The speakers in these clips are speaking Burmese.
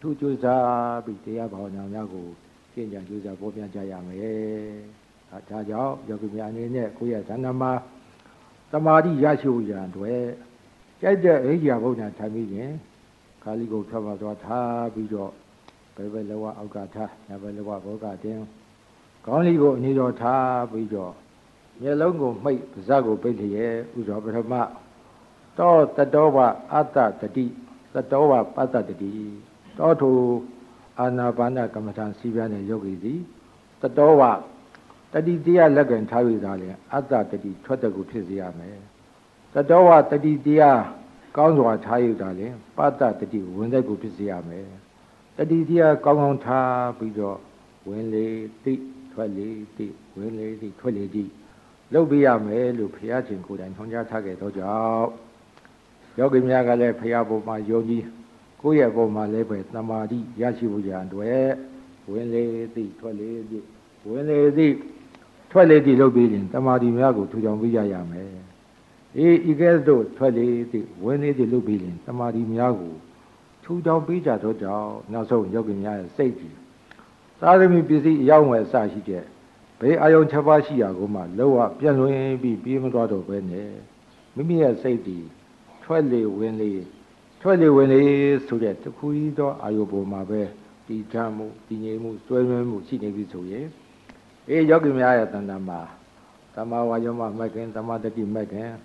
ထုကျိုးစားပြီးတရားဘာဝနာများကိုကျင့်ကြံကျိုးစားပေါ်ပြကြရမယ်ဒါကြောင့်ယောဂီများအနေနဲ့ကိုယ့်ရဲ့ဇန္နမှာသမာဓိရရှိဖို့ရန်အတွက်ကြိုက်တဲ့အိယာဘုရားထိုင်ပြီးရင်ခါလီကိုထွက်မှသွားထားပြီးတော့ဘယ်ဘက်လောကအောက်ကထားညဘက်လောကဘောကတင်းခေါင်းလေးကိုအနီတော်ထားပြီးတော့မျက်လုံးကိုမှိတ်ပါးစပ်ကိုပိတ်လျက်ဥစွာပထမတောတတောဝအတ္တတတိတတောဝပတ္တတတိတောထုအာနာပါနကမ္မထာစီပြတဲ့ယောဂီသည်တတောဝတတိတရားလက်ကင်ထားပြီးသားလေအတ္တတတိထွက်တဲ့ကိုဖြစ်စေရမယ်တတောဝတတိတရားကောင်းစွာထားယူတာလေပတ္တတတိဝင်တဲ့ကိုဖြစ်စေရမယ်တတိတရားကောင်းကောင်းထားပြီးတော့ဝင်လေတိထွက်လေတိဝင်လေတိထွက်လေတိလုပ်ပြရမယ်လို့ဘုရားရှင်ကိုယ်တိုင်ထွန်းကြားထားခဲ့သောကြောင့်ယောဂီများကလည်းဘုရားဘုံမှာယုံကြည်ကိုယ့်ရဲ့ဘုံမှာလည်းပဲသမာဓိရရှိဖို့ရန်အတွက်ဝင်လေတိထွက်လေတိဝင်လေတိထွက်လေတိလုပ်ပြီးရင်သမာဓိများကိုထူထောင်ပြရမယ်ဤကဲ့သို့ထွက်လေတိဝင်လေတိလုပ်ပြီးရင်သမာဓိများကိုထူထောင်ပြကြသောကြောင့်နောက်ဆုံးယောဂီများရဲ့စိတ်ကြီးသာသမီပစ္စည်းအယောင်းဝယ်အစရှိတဲ့ဘေးအာယုံ7ပါးရှိရာကိုမှလောကပြန့်လွင်ပြီးပြေးမသွားတော့ပဲနဲ့မိမိရဲ့စိတ်ဒီထွက်လေဝင်လေထွက်လေဝင်လေဆိုတဲ့တခုကြီးသောအာယုပေါ်မှာပဲတည်ထားမှုတည်ငြိမ်မှုစွဲမြဲမှုရှိနေပြီဆိုရင်ယောဂီများရဲ့တဏ္ဍာမှာသမာဝါယောမမက္ခင်သမာတတိမက္ခင်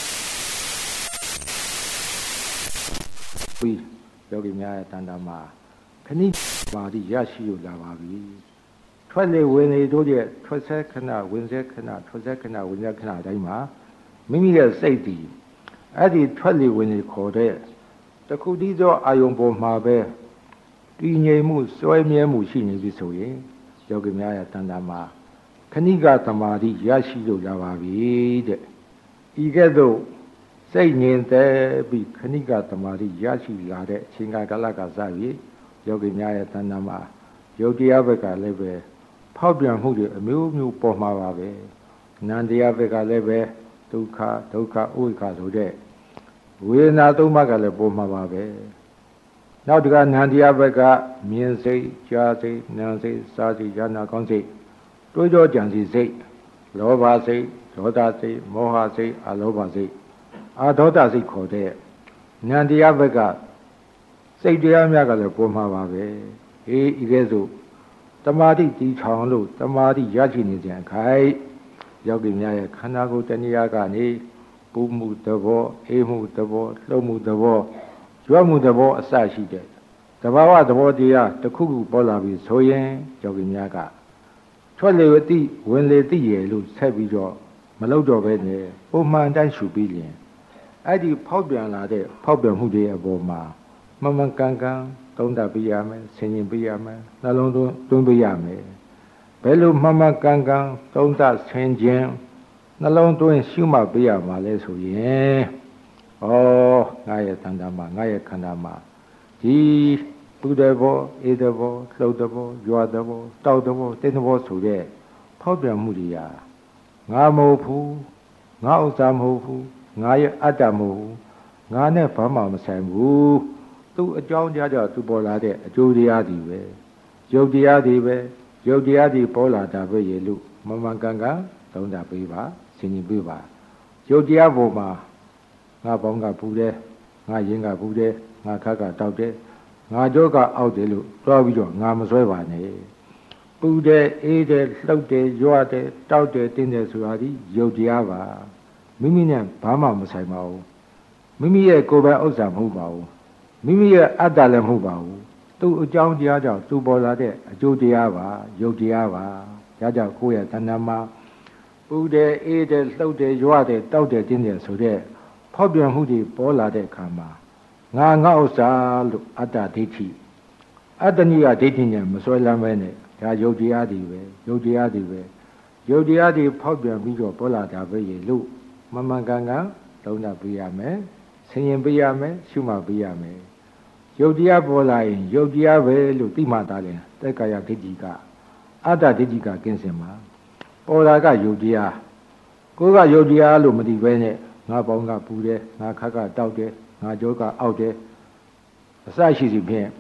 ပြီးယောဂီများရဲ့တဏ္ဍာမှာခဏိပါတိရရှိရလာပါပြီထွက်လေဝင်လေတို့ရဲ့ထွက်ဆက်ခဏဝင်ဆက်ခဏထွက်ဆက်ခဏဝင်ဆက်ခဏတိုင်းမှာမိမိရဲ့စိတ်တည်အဲ့ဒီထွက်လေဝင်လေခေါ်တဲ့တခုတည်းသောအာယုံပေါ်မှာပဲတည်ငြိမ်မှုစွဲမြဲမှုရှိနေပြီဆိုရင်ယောဂီများရဲ့တဏ္ဍာမှာခဏိကသမာဓိရရှိလို့လာပါပြီတဲ့ဤကဲ့သို့စိတ်ငြိမ်သက်ပြီးခဏိကသမာဓိရရှိလာတဲ့အချိန်ကာလကစပြီးယောဂီများရဲ့တဏ္ဍာမှာယုတ်တရားဘက်ကလည်းပဲဖောက်ပြန်မှုတွေအမျိုးမျိုးပေါ်မှာပါပဲနန္တရားဘက်ကလည်းပဲဒုက္ခဒုက္ခဥက္ခဆိုတဲ့ဝေဒနာသုံးပါးကလည်းပေါ်မှာပါပဲနောက်တကနန္တရားဘက်ကမြင်စိတ်ကြားစိတ်နာစိတ်စားစိတ်ဉာဏ်ကောင်းစိတ်တွေးကြောကြံစီစိတ်လောဘစိတ်ဒေါသစိတ်မောဟစိတ်အလောဘစိတ်အာဒေါသစိတ်ခေါ်တဲ့နန္တရားဘက်ကစိတ်တရားများကလည်းပေါ်မှာပါပဲဤကဲ့သို့တမာတိတည်ထောင်လို့တမာတိရရှိနေတဲ့အခိုက်ယောဂီများရဲ့ခန္ဓာကိုယ်တဏှာကနေပူမှုသဘောအေးမှုသဘောလှုပ်မှုသဘောကြွမှုသဘောအစရှိတဲ့သဘာဝသဘောတရားတစ်ခုခုပေါ်လာပြီးဆိုရင်ယောဂီများကထွက်လေတိဝင်လေတိရလို့ဆက်ပြီးတော့မလုပ်တော့ပဲနဲ့ပုံမှန်တိုင်းရှုပြီးရင်အဲ့ဒီဖောက်ပြန်လာတဲ့ဖောက်ပြန်မှုတွေအပေါ်မှာမမှန်ကန်ကန်သုံးသပ်ပြရမယ်ဆင်ခြင်ပြရမယ်နှလုံးသွင်းပြရမယ်ဘယ်လိုမှန်မှန်ကန်ကန်သုံးသပ်ဆင်ခြင်နှလုံးသွင်းရှုမှတ်ပြရမှာလဲဆိုရင်ငါရဲ့တဏ္ဍာမှာငါရဲ့ခန္ဓာမှာဒီပူတဲ့ဘောအေးတဲ့ဘောလှုပ်တဲ့ဘောရွာတဲ့ဘောတောက်တဲ့ဘောတင်းတဲ့ဘောဆိုတဲ့ဖောက်ပြန်မှုတွေဟာငါမဟုတ်ဘူးငါဥစ္စာမဟုတ်ဘူးငါရဲ့အတ္တမဟုတ်ဘူးငါနဲ့ဘာမှမဆိုင်ဘူးသူအကြောင်းကြားသူပေါ်လာတဲ့အကျိုးတရားတွေပဲယုတ်တရားတွေပဲယုတ်တရားတွေပေါ်လာတာပဲရေလို့မမှန်ကန်ကန်သုံးတာပေးပါဆင်ခြင်ပေးပါယုတ်တရားပေါ်မှာငါပေါင်းကပူတယ်ငါရင်ကပူတယ်ငါခက်ကတောက်တယ်ငါကြောကအောက်တယ်လို့တွားပြီးတော့ငါမစွဲပါနဲ့ပူတယ်အေးတယ်လှုပ်တယ်ရွာတယ်တောက်တယ်တင်းတယ်ဆိုတာဒီယုတ်တရားပါမိမိနဲ့ဘာမှမဆိုင်ပါဘူးမိမိရဲ့ကိုယ်ပိုင်ဥစ္စာမဟုတ်ပါဘူးမိမိရဲ့အတ္တလည်းမဟုတ်ပါဘူးသူ့အကြောင်းတရားကြောင့်သူပေါ်လာတဲ့အကျိုးတရားပါယုတ်တရားပါဒါကြောင့်ကိုယ့်ရဲ့တဏ္ဍာမှာပူတယ်အေးတယ်လှုပ်တယ်ရွာတယ်တောက်တယ်တင်းတယ်ဆိုတဲ့ဖောက်ပြန်မှုတွေပေါ်လာတဲ့အခါမှာငါဥစ္စာလို့အတ္တဒိဋ္ဌိအတ္တနိယဒိဋ္ဌိနဲ့မစွဲလမ်းပဲနဲ့ဒါယုတ်တရားတွေပဲယုတ်တရားတွေပဲယုတ်တရားတွေဖောက်ပြန်ပြီးတော့ပေါ်လာတာပဲရေလို့မမှန်ကန်ကန်လုံးတာပြရမယ်ဆင်ရင်ပြရမယ်ရှုမှတ်ပြရမယ်ယုတ်တရားပေါ်လာရင်ယုတ်တရားပဲလို့သိမှသာတယ်တက္ကာယဒိဋ္ဌိကအတ္တဒိဋ္ဌိကကင်းစင်မှာပေါ်လာကယုတ်တရားကိုယ်ကယုတ်တရားလို့မသိပဲနဲ့ငါပေါင်းကပူတယ်ငါခက်ကတောက်တယ်ငါကြောကအောက်တယ်အစရှိစီဖြင့်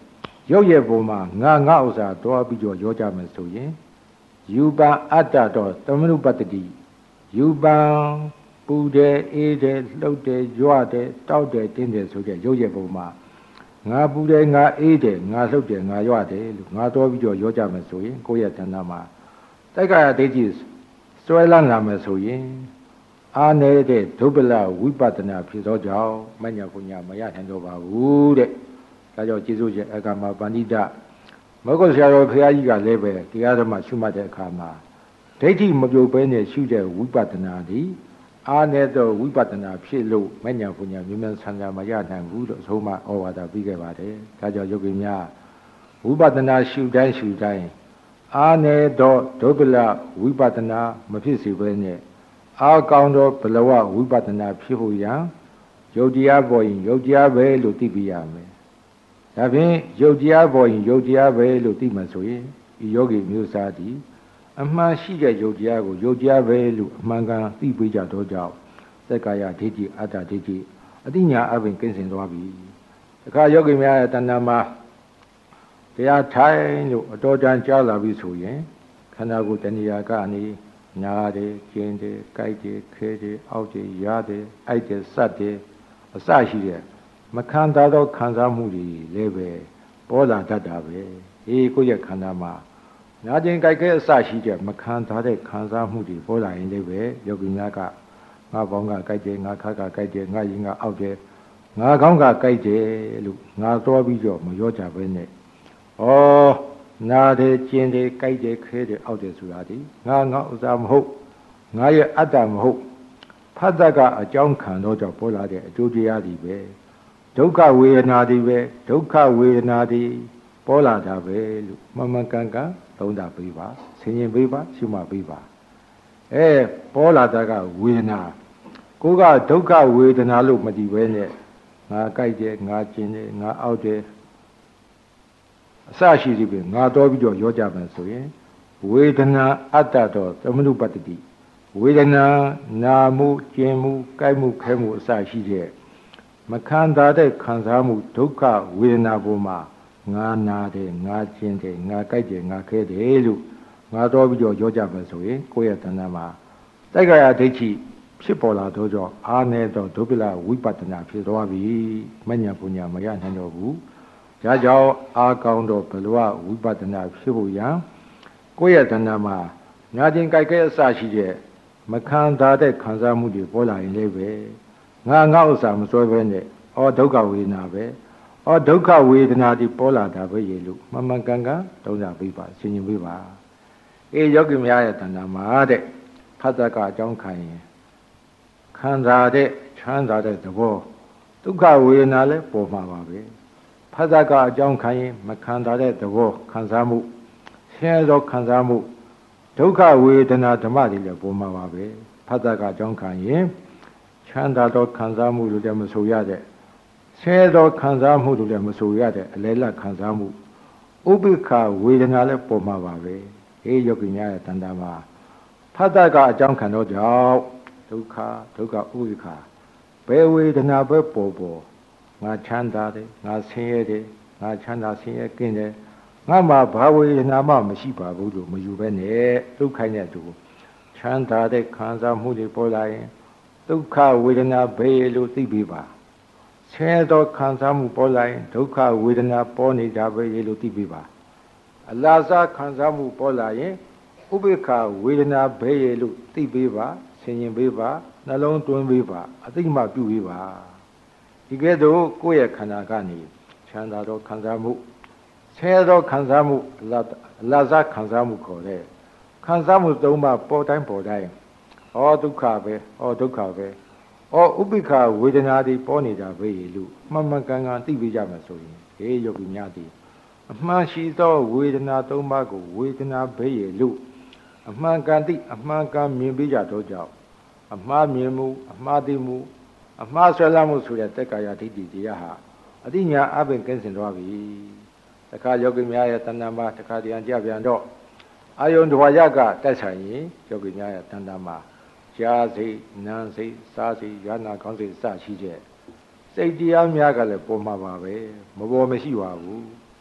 ရုပ်ရဲ့ပုံမှာငါဥစ္စာတွားပြီးတော့ရောကြမယ်ဆိုရင်ယူပံအတ္တတော့သမနုပတ္တိယူပံပူတယ်အေးတယ်လှုပ်တယ်ကြွတယ်တောက်တယ်တင်းတယ်ဆိုတဲ့ရုပ်ရဲ့ပုံမှာငါပူတယ်ငါအေးတယ်ငါလှုပ်တယ်ငါကြွတယ်လို့ငါတွားပြီးတော့ရောကြမယ်ဆိုရင်ကိုယ့်ရဲ့တဏ္ဍာမှာတိုက်ကာယဒိဋ္ဌိစွဲလန်းလာမယ်ဆိုရင်အာနေတဲ့ဒုပ္ပလဝိပဿနာဖြစ်သောကြောင့်မညာပညာမရနိုင်တော့ပါဘူးတဲ့ဒါကြောင့်ကျေးဇူးရှင်အကမပဏိတမောဂဆရာတော်ဘုရားကြီးကလည်းပဲတရားဓမ္မရှုမှတ်တဲ့အခါမှာဒိဋ္ဌိမပြုတ်ဘဲနဲ့ရှုတဲ့ဝိပဿနာသည်အာနေသောဝိပဿနာဖြစ်လို့မညာပညာမြင်မြန်ဆန္ဒမရနိုင်ဘူးလို့အဆုံးမဩဝါဒပေးခဲ့ပါတယ်ဒါကြောင့်ယောဂီများဝိပဿနာရှုတိုင်းအာနေသောဒုပ္ပလဝိပဿနာမဖြစ်စေဘဲနဲ့အာကောင်းသောဘလဝဝိပဿနာဖြစ်ဖို့ရန်ယုတ်တရားပေါ်ရင်ယုတ်တရားပဲလို့သိပြရမယ်။ဒါဖြင့်ယုတ်တရားပေါ်ရင်ယုတ်တရားပဲလို့သိမှဆိုရင်ဒီယောဂီမျိုးစားသည်အမှန်ရှိတဲ့ယုတ်တရားကိုယုတ်တရားပဲလို့အမှန်ကန်သိပေးကြတော့ကြောင့်သက္ကာယဒိဋ္ဌိအတ္တဒိဋ္ဌိအတိညာအပင်ကင်းစင်သွားပြီ။တခါယောဂီများရဲ့တဏ္ဍာမှာတရားထိုင်လို့အတော်တန်ကြားလာပြီဆိုရင်ခန္ဓာကိုယ်တဏှာကနေနားတယ်ကျင်တယ်ကြိုက်တယ်ခဲတယ်အောက်တယ်ရတယ်အိုက်တယ်စက်တယ်အစရှိတဲ့မခံတာတော့ခံစားမှုတွေလည်းပဲပေါ်လာတတ်တာပဲအေးကိုယ့်ရဲ့ခန္ဓာမှာနားကျင်ကြိုက်ခဲအစရှိတဲ့မခံတာတဲ့ခံစားမှုတွေပေါ်လာရင်လည်းပဲယောဂီများကငါပေါင်းကကြိုက်တယ်ငါခါကကြိုက်တယ်ငါရင်ကအောက်တယ်ငါကောင်းကကြိုက်တယ်လို့ငါတော်ပြီးတော့မရောကြပဲနဲ့ဩနာတယ်ကျင်တယ်ကြိုက်တယ်ခဲတယ်အောက်တယ်ဆိုတာဒီငါဥစ္စာမဟုတ်ငါရဲ့အတ္တမဟုတ်ဖတ်တတ်ကအကြောင်းခံတော့ကြောင့်ပေါ်လာတဲ့အကျိုးတရားတွေပဲဒုက္ခဝေဒနာတွေပဲဒုက္ခဝေဒနာတွေပေါ်လာတာပဲလို့မမှန်ကန်ကန်သုံးတာပေးပါဆင်ញင်ပေးပါရှုမှတ်ပေးပါပေါ်လာတာကဝေဒနာကိုကဒုက္ခဝေဒနာလို့မတည်ပဲနဲ့ငါကြိုက်တယ်ငါကျင်တယ်ငါအောက်တယ်အစရှိသည်ပဲငါတော်ပြီးတော့ရောကြမယ်ဆိုရင်ဝေဒနာအတ္တတော့သမနုပတ္တိဝေဒနာနာမှုကျင်မှုကြိုက်မှုခဲမှုအစရှိတဲ့မခံတာတဲ့ခံစားမှုဒုက္ခဝေဒနာပေါ်မှာငါနာတယ်ငါကျင်တယ်ငါကြိုက်တယ်ငါခဲတယ်လို့ငါတော်ပြီးတော့ရောကြမယ်ဆိုရင်ကိုယ့်ရဲ့တဏ္ဍာမှာတိုက်ကာယဒိဋ္ဌိဖြစ်ပေါ်လာတော့ကြောင့်အာနေတော့ဒုပ္ပလဝိပဿနာဖြစ်သွားပြီမညာပညာမရနိုင်တော့ဘူးဒါကြောင့်အာကောင်းတော့ဘလဝဝိပဿနာဖြစ်ဖို့ရန်ကိုယ့်ရဲ့တဏ္ဍာမှာညာချင်းကြိုက်ခဲအစရှိတဲ့မခံတာတဲ့ခံစားမှုတွေပေါ်လာရင်လည်းပဲငါဥစ္စာမစွဲဘဲနဲ့ဒုက္ခဝေဒနာပဲဒုက္ခဝေဒနာဒီပေါ်လာတာပဲရေလို့မှန်ကန်ကန်တုံးတာပြပါဆင်ញင်ပြပါယောဂီများရဲ့တဏ္ဍာမှာတဲ့ဖတ်တတ်ကအကြောင်းခံရင်ခံစားတဲ့ချမ်းသာတဲ့သဘောဒုက္ခဝေဒနာလည်းပေါ်မှာပါပဲဖတ်တတ်ကအကြောင်းခံရင်မခံစားတဲ့သဘောခံစားမှုဆင်းရဲသောခံစားမှုဒုက္ခဝေဒနာဓမ္မတွေလည်းပေါ်မှာပါပဲဖတ်တတ်ကအကြောင်းခံရင်ချမ်းသာသောခံစားမှုလို့လည်းမဆိုရတဲ့ဆဲသောခံစားမှုတို့လည်းမဆိုရတဲ့အလဲလက်ခံစားမှုဥပိ္ပခဝေဒနာလည်းပေါ်မှာပါပဲယောဂီများရဲ့တဏ္ဍာမှာဖတ်တတ်ကအကြောင်းခံတော့ကြောင့်ဒုက္ခဥပိ္ပခဘယ်ဝေဒနာပဲပေါ်ငါချမ်းသာတယ်ငါဆင်းရဲတယ်ငါချမ်းသာဆင်းရဲကင်းတယ်ငါမှာဘာဝေဒနာမှမရှိပါဘူးလို့မယူပဲနဲ့ဒုက္ခိုင်းတဲ့သူချမ်းသာတဲ့ခံစားမှုတွေပေါ်လာရင်ဒုက္ခဝေဒနာဘယ်လို့သိပြီးပါဆင်းရဲသောခံစားမှုပေါ်လာရင်ဒုက္ခဝေဒနာပေါ်နေတာပဲလို့သိပြီးပါအလားစားခံစားမှုပေါ်လာရင်ဥပိ္ပခဝေဒနာဘယ်လို့သိပြီးပါဆင်ញင်ပေးပါနှလုံးသွင်းပေးပါအသိမှပြုပေးပါဒီကဲ့သို့ကိုယ့်ရဲ့ခန္ဓာကနေချမ်းသာသောခံစားမှုဆဲသောခံစားမှုအလားစားခံစားမှုခေါ်တဲ့ခံစားမှုသုံးပါပေါ်တိုင်းဒုက္ခပဲဒုက္ခပဲဥပိ္ပခဝေဒနာတွေပေါ်နေတာပဲလို့မှန်ကန်ကန်သိပြီးကြမှာဆိုရင်ယောဂီများသည်အမှန်ရှိသောဝေဒနာသုံးပါးကိုဝေဒနာပဲလို့အမှန်ကန်သိအမှန်ကန်မြင်ပြီးကြတော့ကြောင့်အမှားမြင်မှုအမှားသိမှုအမှားဆွဲလာမှုဆိုတဲ့တက္ကာယဒိဋ္ဌိတရားဟာအတိညာအပင်ကင်းစင်သွားပြီတခါယောဂီများရဲ့တဏ္ဍာမှာတခါတည်းကြပြန်တော့အာယုန်တဝါရကတိုက်ဆိုင်ရင်ယောဂီများရဲ့တဏ္ဍာမှာကြားစိတ်နာမ်စိတ်စားစိတ်ယာနာကောင်းစိတ်စရှိတဲ့စိတ်တရားများကလည်းပေါ်မှာပါပဲမပေါ်မရှိပါဘူး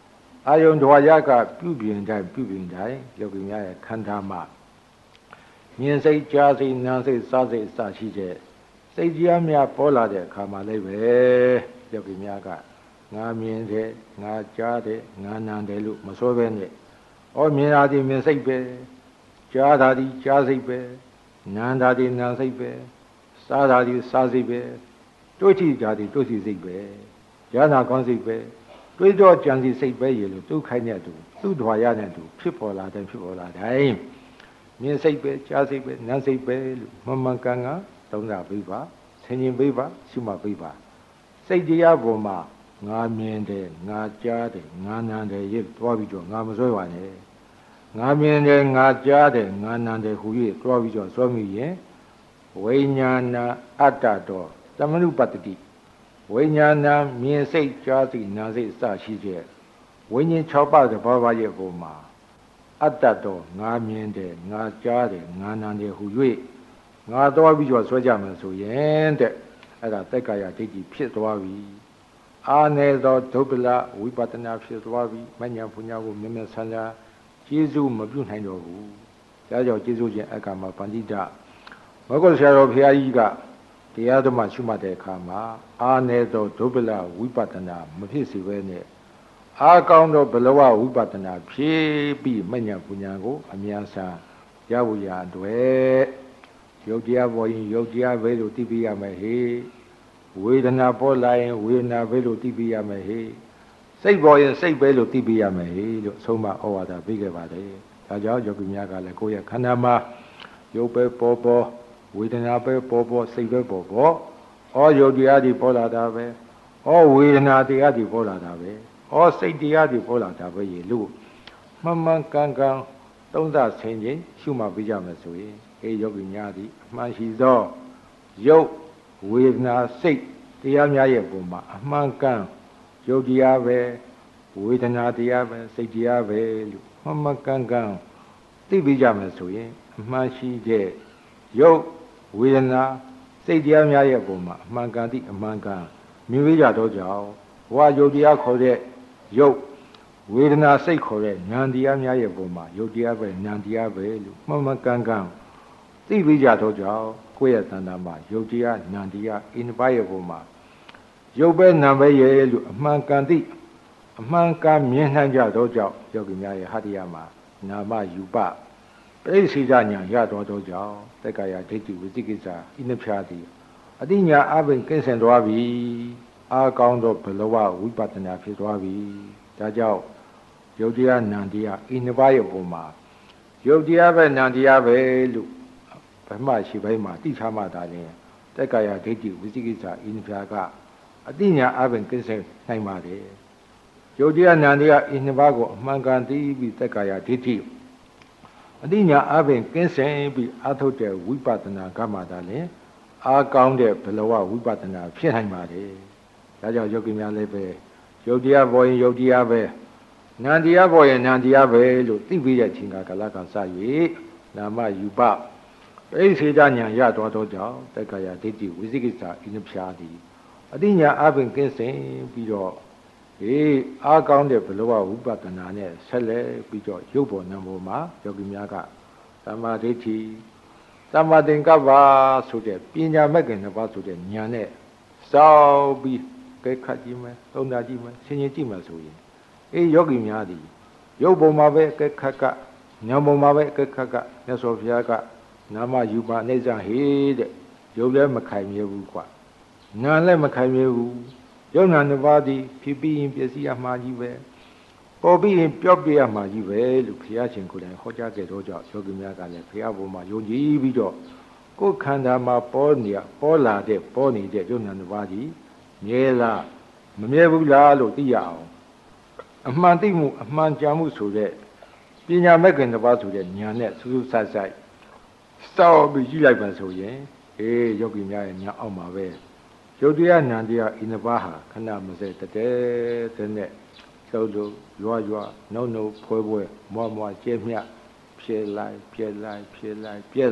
အာယုံဓဝါရကပြုပြင်တိုင်းယောဂီများရဲ့ခန္ဓာမှာမြင်စိတ်ကြားစိတ်နားစိတ်စားစိတ်အစရှိတဲ့စိတ်ကြီးများပေါ်လာတဲ့အခါမှာလည်းပဲယောဂီများကငါမြင်တယ်ငါကြားတယ်ငါနာတယ်လို့မဆိုပဲနဲ့မြင်တာဒီမြင်စိတ်ပဲကြားတာဒီကြားစိတ်ပဲနာတာဒီနာစိတ်ပဲစားတာဒီစားစိတ်ပဲတွေးကြည့်တာဒီတွေးကြည့်စိတ်ပဲကြားနာကောင်းစိတ်ပဲတွေးတော့ကြံစီစိတ်ပဲရေလို့သူ့ခိုင်းတဲ့သူသူ့ဓဝါရတဲ့သူဖြစ်ပေါ်လာတိုင်းမြင်စိတ်ပဲကြားစိတ်ပဲနာစိတ်ပဲလို့မှန်ကန်သုံးတာပြပါဆင်ញင်ပြပါရှုမှတ်ပြပါစိတ်တရားပေါ်မှာငါမြင်တယ်ငါကြားတယ်ငါနာတယ်ရသွားပြီးတော့ငါမစွဲပါနဲ့ငါမြင်တယ်ငါကြားတယ်ငါနာတယ်ဟူ၍သွားပြီးတော့စွဲမိရင်ဝိညာဏအတ္တတော်သမနုပတ္တိဝိညာဏမြင်စိတ်ကြားစိတ်နာစိတ်အစရှိတဲ့ဝိညာဉ်6ပါးသဘောပါရဲ့ပုံမှာအတ္တတော်ငါမြင်တယ်ငါကြားတယ်ငါနာတယ်ဟူ၍ငါသွားပြီးတော့ဆွဲကြမယ်ဆိုရင်တဲ့အဲ့ဒါသက်ကာယဒိဋ္ဌိဖြစ်သွားပြီအာနေသောဒုပ္ပလဝိပဿနာဖြစ်သွားပြီမဉ္ဇဉ်ဘုညာကိုမြဲမြဲဆန်းဆန်းကျေးဇူးမပြုနိုင်တော့ဘူးဒါကြောင့်ကျေးဇူးခြင်းအခါမှာပန္တိတမဂ္ဂဆရာတော်ဘုရားကြီးကတရားဓမ္မရှုမှတ်တဲ့အခါမှာအာနေသောဒုပ္ပလဝိပဿနာမဖြစ်စေဘဲနဲ့အာကောင်းသောဘလဝဝိပဿနာဖြစ်ပြီးမဉ္ဇဉ်ဘုညာကိုအများစားရဖို့ရအတွက်ယုတ်တရားပေါ်ရင်ယုတ်တရားပဲလို့သိပြရမယ်ဟေ့ဝေဒနာပေါ်လာရင်ဝေဒနာပဲလို့သိပြရမယ်ဟေ့စိတ်ပေါ်ရင်စိတ်ပဲလို့သိပြရမယ်ဟေ့လို့အဆုံးမဩဝါဒပေးခဲ့ပါတယ်ဒါကြောင့်ယောဂီများကလည်းကိုယ့်ရဲ့ခန္ဓာမှာယုတ်ပဲပေါ်ဝေဒနာပဲပေါ်စိတ်ပဲပေါ်ယုတ်တရားတွေပေါ်လာတာပဲဝေဒနာတရားတွေပေါ်လာတာပဲစိတ်တရားတွေပေါ်လာတာပဲရေလို့မှန်ကန်သုံးသဆင်ခြင်းရှုမှတ်ပြကြမယ်ဆိုရင်ယောဂီများသည်အမှန်ရှိသောယုတ်ဝေဒနာစိတ်တရားများရဲ့ပုံမှာအမှန်ကန်ယုတ်တရားပဲဝေဒနာတရားပဲစိတ်တရားပဲလို့မှန်ကန်သိပြကြမယ်ဆိုရင်အမှန်ရှိတဲ့ယုတ်ဝေဒနာစိတ်တရားများရဲ့ပုံမှာအမှန်ကန်သည့်အမှန်ကန်မြင်ပြကြတော့ကြောင့်ဘဝယုတ်တရားခေါ်တဲ့ယုတ်ဝေဒနာစိတ်ခေါ်တဲ့ဉာဏ်တရားများရဲ့ပုံမှာယုတ်တရားပဲဉာဏ်တရားပဲလို့မှန်ကန်သိပြီးကြတော့ကြောင့်ကိုယ့်ရဲ့တဏ္ဍာမှာယုတ်တရားဉာဏ်တရားအင်းပါးရဲ့ပုံမှာယုတ်ပဲနာပဲရဲ့လို့အမှန်ကန်သိအမှန်ကန်မြင်နိုင်ကြတော့ကြောင့်ယောဂီများရဲ့ဟတ္တိယမှာနာမယူပပရိစ္ဆေဒညာရတော်တော့ကြောင့်တက္ကရာဒိဋ္ဌိဝိသိကိစ္စဤနှဖြာသည်အတိညာအဘိကင်းစင်သွားပြီအာကောင်းသောဘလဝဝိပဿနာဖြစ်သွားပြီဒါကြောင့်ယုတ်တရားဉာဏ်တရားဤနှစ်ပါးရဲ့ပုံမှာယုတ်တရားပဲဉာဏ်တရားပဲလို့ဗမရှိဘိုင်းမှာတိထားမှသာလျှင်တက္ကရာဒိဋ္ဌိဝိသိကိစ္စဤနှဖြာကအတိညာအဘိကင်းစင်နိုင်ပါတယ်ယုတ်တရားဉာဏ်တရားဤနှစ်ပါးကိုအမှန်ကန်သိပြီးတက္ကရာဒိဋ္ဌိအတိညာအဘိကင်းစင်ပြီးအထုတ်တဲ့ဝိပဿနာကမှသာလျှင်အာကောင်းတဲ့ဘလဝဝိပဿနာဖြစ်နိုင်ပါတယ်ဒါကြောင့်ယောဂီများလည်းပဲယုတ်တရားပေါ်ရင်ယုတ်တရားပဲဉာဏ်တရားပေါ်ရင်ဉာဏ်တရားပဲလို့သိပြီးတဲ့ချိန်ကာလကစ၍နာမယူပပရိစ္ဆေဒဉာဏ်ရတော်သောကြောင့်တက္ကရာဒိဋ္ဌိဝိသိကိစ္စဤနှဖြာသည်အတိညာအဘိကင်းစင်ပြီးတော့အာကောင်းတဲ့ဘလဝဝိပဿနာနဲ့ဆက်လက်ပြီးတော့ရုပ်ပေါ်နာမ်ပေါ်မှာယောဂီများကသမ္မာဒိဋ္ဌိသမ္မာသင်္ကပ္ပဆိုတဲ့ပညာမဲ့ခင်တစ်ပါးဆိုတဲ့ဉာဏ်နဲ့စောက်ပြီးကဲခတ်ကြည့်မယ်သုံးတာကြည့်မယ်ဆင်ခြင်ကြည့်မယ်ဆိုရင်ယောဂီများသည်ရုပ်ပေါ်မှာပဲကဲခတ်ကဉာဏ်ပေါ်မှာပဲကဲခတ်ကမြတ်စွာဘုရားကနာမယူပါအိဋ္ဌဟေတဲ့ရုပ်လည်းမခိုင်မြဲဘူးကွာဉာဏ်လည်းမခိုင်မြဲဘူးယုံနာနှစ်ပါးသည်ဖြစ်ပြီးရင်ပျက်စီးရမှာကြီးပဲပေါ်ပြီးရင်ပြော့ပြရမှာကြီးပဲလို့ဘုရားရှင်ကိုယ်တိုင်ဟောကြားခဲ့တော့ကြောင့်ယောဂီများကလည်းဘုရားဘုံမှာယုံကြည်ပြီးတော့ကိုယ်ခန္ဓာမှာပေါ်လာတဲ့ပေါ်နေတဲ့ယုံနာနှစ်ပါးသည်မြဲလားမမြဲဘူးလားလို့သိရအောင်အမှန်သိမှုအမှန်ကြံမှုဆိုတဲ့ပညာမဲ့ခင်တစ်ပါးဆိုတဲ့ဉာဏ်နဲ့စူးစူးဆိုက်ဆိုက်စောက်ပြီးကြည့်လိုက်ပါဆိုရင်ယောဂီများရဲ့ဉာဏ်အောက်မှာပဲယုတ်တရားဉာဏ်တရားဤနှစ်ပါးဟာခဏမစဲတဲ့နဲ့လှုပ်လို့ရွာနှုံဖွဲမွားကျဲမြဖြဲလိုက်ပေါ်လိုက်ပြောက်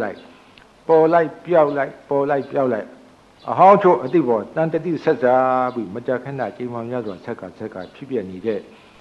လိုက်အဟောင်းချို့အတိပေါ်တန်တတိဆက်စားပြီးမကြခဏချိန်မှများစွာဆက်ကဖြစ်ပြနေတဲ့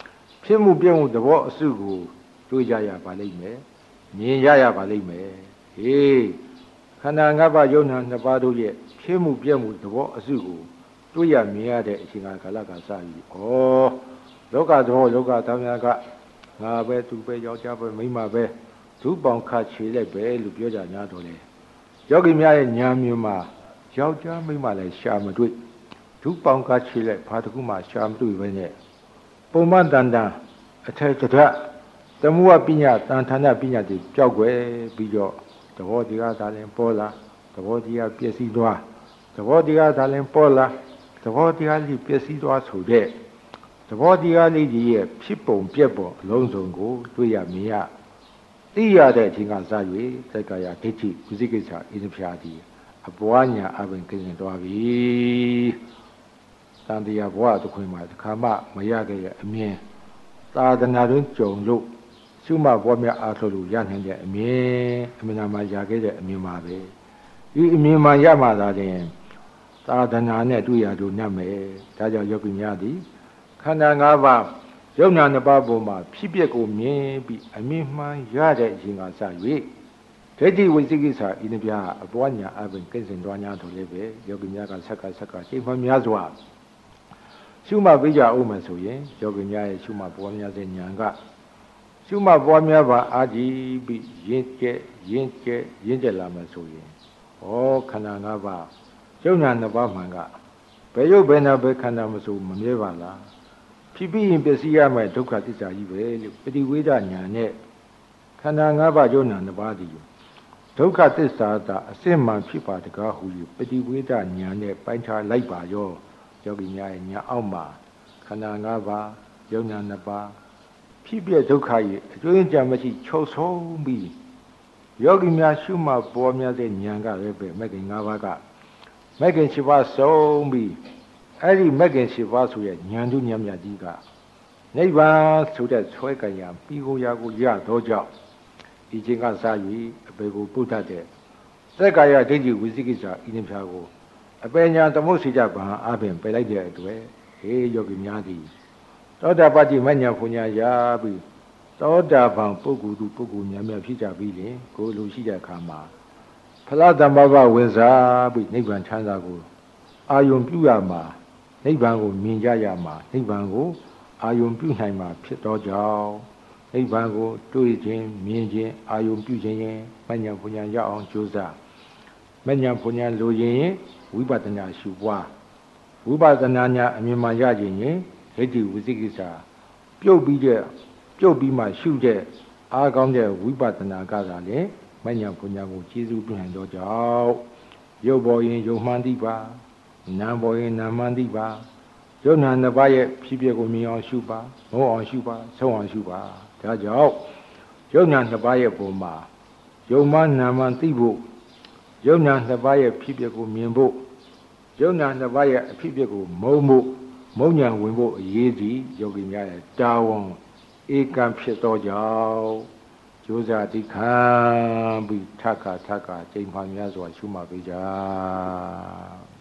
ဖြစ်မှုပြမှုသဘောအစုကိုတွေ့ကြရပါလိမ့်မယ်မြင်ကြရပါလိမ့်မယ်ဟေးခန္ဓာ၅ပါးယုံနာ2ပါးတို့ရဲ့ဖြစ်မှုပြမှုသဘောအစုကိုတွေ့ရမြင်ရတဲ့အချိန်ကာလကစပြီးဩလောကသဘောလောကသားများကငါပဲသူပဲယောက်ျားပဲမိန်းမပဲဒုပေါင်ခတ်ချေလိုက်ပဲလို့ပြောကြ냐တော့လေယောဂီများရဲ့ဉာဏ်မြင်မှာယောက်ျားမိန်းမလည်းရှာမတွေ့ဒုပေါင်ခတ်ချေလိုက်ဘာတခုမှရှာမတွေ့ပဲနဲ့ပုံမှန်တန်တန်အထက်တရသမုဝပညာတန်ဌာနပညာတွေပျောက်ွယ်ပြီးတော့သဘောတရားသာလင်ပေါ်လာသဘောတရားပျက်စီးသွားသဘောတရားသာလင်ပေါ်လာသဘောတရားလေးပျက်စီးသွားဆိုတဲ့သဘောတရားလေးကြီးရဲ့ဖြစ်ပုံပြက်ပုံအလုံးစုံကိုတွေ့ရမြင်ရသိရတဲ့အချိန်ကစ၍သက္ကာယဒိဋ္ဌိဝိသိကိစ္စဣဇဖြာတိအပွားညာအပင်ကိစ္စသွားပြီတန်တရားဘဝတစ်ခွင်မှာတစ်ခါမှမရခဲ့ရဲ့အမြင်သာသနာတွင်ကြုံလို့ရှုမှတ်ပေါ်များအားထုတ်လို့ရနိုင်တဲ့အမြင်အမှန်မှရခဲ့တဲ့အမြင်ပါပဲဒီအမြင်မှရမှသာတဲ့သာသနာနဲ့တွေ့ရလို့နှက်မယ်ဒါကြောင့်ယောဂီများသည်ခန္ဓာ၅ပါးယုံနာ2ပါးပေါ်မှာဖြစ်ပျက်ကိုမြင်ပြီးအမြင်မှန်ရတဲ့အချိန်ကစ၍ဒိဋ္ဌိဝိသိကိစ္စဤနှပြအပွားညာအပင်ကိစ္စတော်ညာတို့လည်းပဲယောဂီများကဆက်ကချိန်မှများစွာရှုမှတ်ပေးကြအောင်မယ်ဆိုရင်ယောဂီများရဲ့ရှုမှတ်ပွားများတဲ့ဉာဏ်ကရှုမှတ်ပွားများပါအာကြည့်ပြီးရင့်ကျက်လာမယ်ဆိုရင်ဩခန္ဓာ၅ပါးယုံနာ2ပါးမှန်ကဘယ်ရုပ်ဘယ်နာဘယ်ခန္ဓာမဆိုမမြဲပါလားဖြစ်ပြီးရင်ပျက်စီးရမယ်ဒုက္ခသစ္စာကြီးပဲလို့ပฏิဝေဒဉာဏ်နဲ့ခန္ဓာ၅ပါးယုံနာ2ပါးဒီဒုက္ခသစ္စာသာအစစ်မှန်ဖြစ်ပါတကားဟူ၍ပฏิဝေဒဉာဏ်နဲ့ပိုင်းခြားလိုက်ပါရောယောဂီများရဲ့ဉာဏ်အောက်မှာခန္ဓာ၅ပါးယုံနာ2ပါးဖြစ်ပြဒုက္ခရဲ့အကျိုးအကျိုးမရှိချုပ်ဆုံးပြီးယောဂီများရှုမှတ်ပေါ်များတဲ့ဉာဏ်ကလည်းပဲမဂ္ဂင်၅ပါးကမဂ္ဂင်7ပါးဆုံးပြီးအဲ့ဒီမဂ္ဂင်7ပါးဆိုရဲ့ဉာဏ်တို့ဉာဏ်မြတ်ကြီးကနိဗ္ဗာန်ဆိုတဲ့ဆွဲကံရပြီးကိုရာကိုရတော့ကြောင့်ဒီချိန်ကစ၍အပေကိုပုဒ်တတ်တဲ့သက္ကာယဒိဋ္ဌိဝိသိကိစ္စဤနှဖြာကိုအပေညာသမုတ်စီကြဗံအပြင်ပယ်လိုက်တဲ့အတွက်ဟေးယောဂီများသည်သောတာပတ္တိမညာဖွညာရပြီးသောတာပန်ပုဂ္ဂိုလ်သူပုဂ္ဂိုလ်များများဖြစ်ကြပြီးလေကိုလူရှိတဲ့အခါမှာဖလားတမ္ပဘဝင်စားပြီးနိဗ္ဗာန်ချမ်းသာကိုအာယုံပြုရမှာနိဗ္ဗာန်ကိုမြင်ကြရမှာနိဗ္ဗာန်ကိုအာယုံပြုနိုင်မှာဖြစ်သောကြောင့်နိဗ္ဗာန်ကိုတွေ့ခြင်းမြင်ခြင်းအာယုံပြုခြင်းရင်မညာဖွညာရအောင်ကြိုးစားမညာဖွညာလိုရင်ဝိပဿနာရှုပွားဝိပဿနာညာအမြင်မှရခြင်းရင်ဒိဋ္ဌိဝိသိကိစ္စပြုတ်ပြီးမှရှုတဲ့အားကောင်းတဲ့ဝိပဿနာကသာလေမညာပညာကိုကျေစုပြုနိုင်တော့ကြောင့်ရုပ်ပေါ်ရင်ရုပ်မှန်သိပါနာမ်ပေါ်ရင်နာမ်မှန်သိပါယုံနာ2ပါးရဲ့ဖြစ်ပျက်ကိုမြင်အောင်ရှုပါငုံအောင်ရှုပါဆုံးအောင်ရှုပါဒါကြောင့်ယုံနာ2ပါးရဲ့ပုံမှာယုံမှနာမ်မှန်သိဖို့ယုံနာ2ပါးရဲ့ဖြစ်ပျက်ကိုမြင်ဖို့ယုံနာ2ပါးရဲ့အဖြစ်ပျက်ကိုမုံဖို့မုံညာဝင်ဖို့အရေးကြီးယောဂီများရဲ့တာဝန်ဧကံဖြစ်သောကြောင့်ကြိုးစားတိခံပြီးထခါချိန်မှများစွာရှုမှတ်ပေးကြ